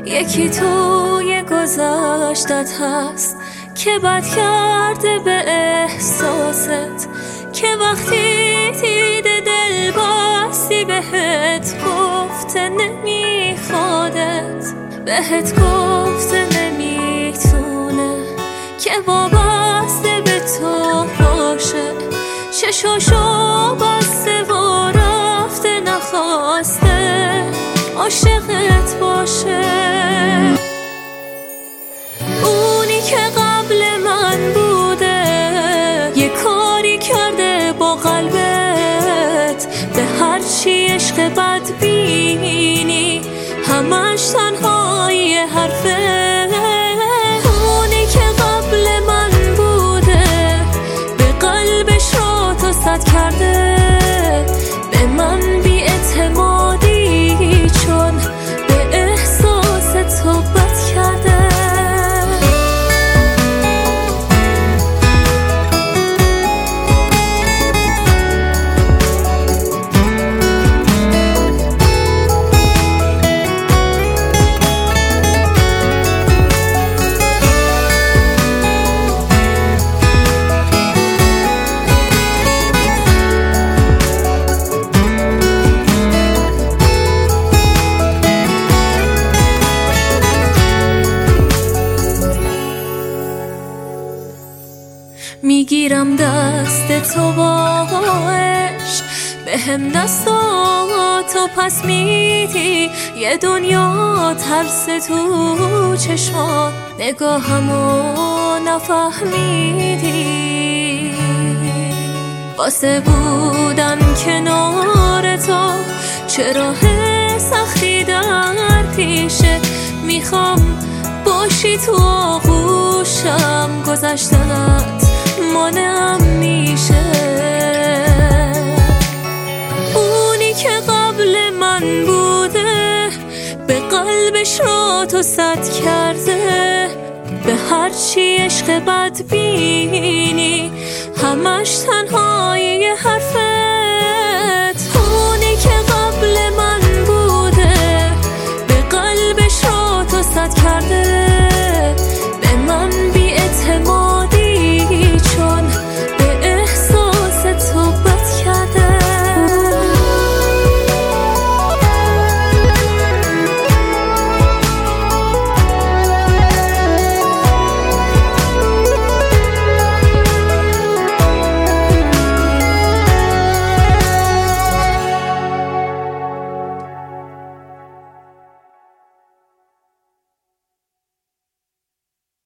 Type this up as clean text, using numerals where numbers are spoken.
یکی توی گذشتت هست که بد کرده به احساست، که وقتی دیده دل بستی بهت گفته نمیخوادت، بهت گفته نمیتونه که وابسته به تو باشه، چشاشو بسته و رفته نخواسته عاشقت باشه. اونی که قبل من بوده یه کاری کرده با قلبت، به هرچی عشق بد بینی همش تنهایی حرفه. اونی که قبل من بوده به قلبش رو تو سد کرده، به من بی اعتمادی چون به احساس تو بد کرده. میگیرم دست تو با عشق، به هم دستاتو پس میدی، یه دنیا ترس تو چشمان نگاهمو نفهمیدی. واسه بودن کنار تو چرا سختی در پیشه، میخوام باشی تو آغوشم، گذشتنت مانعم میشه. اونی که قبل من بوده به قلبش رو تو سد کرده، به هرچی عشق بد بینی همش تنهایی حرفه.